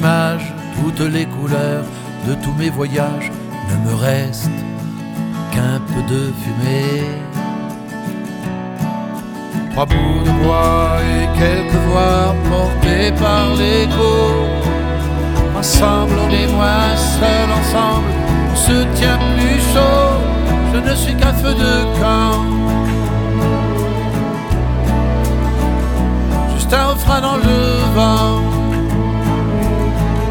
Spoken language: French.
images, toutes les couleurs de tous mes voyages, ne me reste qu'un peu de fumée. 3 bouts de bois et quelques voix portées par l'écho. Ensemble on est moins seul, ensemble on se tient plus chaud. Je ne suis qu'un feu de camp